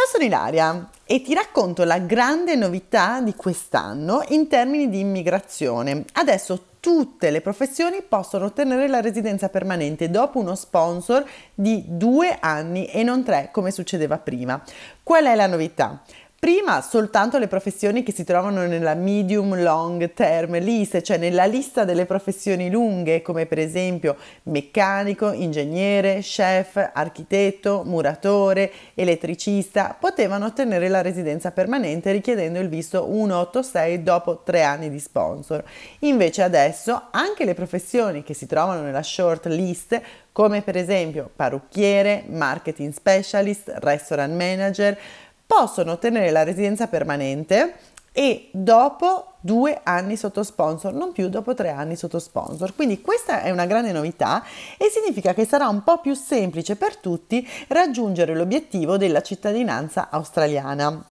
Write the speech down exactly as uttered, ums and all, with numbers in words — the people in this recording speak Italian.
Ciao, sono Ilaria e ti racconto la grande novità di quest'anno in termini di immigrazione. Adesso tutte le professioni possono ottenere la residenza permanente dopo uno sponsor di due anni e non tre come succedeva prima. Qual è la novità? Prima soltanto le professioni che si trovano nella medium long term list, cioè nella lista delle professioni lunghe, come per esempio meccanico, ingegnere, chef, architetto, muratore, elettricista, potevano ottenere la residenza permanente richiedendo il visto centoottantasei dopo tre anni di sponsor. Invece adesso anche le professioni che si trovano nella short list, come per esempio parrucchiere, marketing specialist, restaurant manager, possono ottenere la residenza permanente e dopo due anni sotto sponsor, non più dopo tre anni sotto sponsor. Quindi questa è una grande novità e significa che sarà un po' più semplice per tutti raggiungere l'obiettivo della cittadinanza australiana.